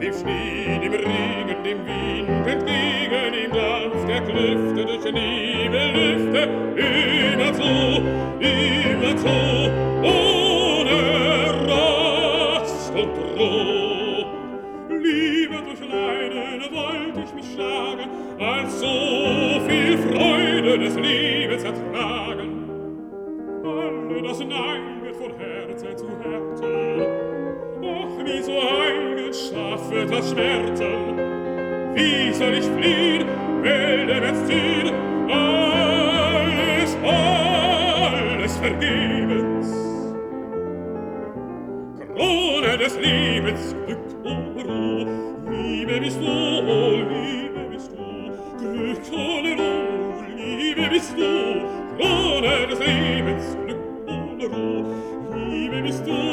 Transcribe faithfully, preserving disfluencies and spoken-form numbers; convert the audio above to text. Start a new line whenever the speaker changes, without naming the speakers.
dem Schnee, dem Regen, dem Wind entgegen, im Dampf der Klüfte durch den Nebel Lüfte, immer so, immer so, ohne Rast und Ruhe. Lieber durch Leiden wollt ich mich schlagen, als so viel Freude des Lebens ertragen. Alle das Nein wird von Herzen zu Herzen, ach, wie so eigen schaffe das Schmerzen. Wie soll ich fliehen, Wälder wird's ziehen, alles, alles vergebens. Krone des Lebens, Glück und Ruhe, Liebe bist du, oh Liebe bist du, Glück und Ruhe, Liebe bist du, Krone des Lebens, Glück und Ruhe, Liebe bist du.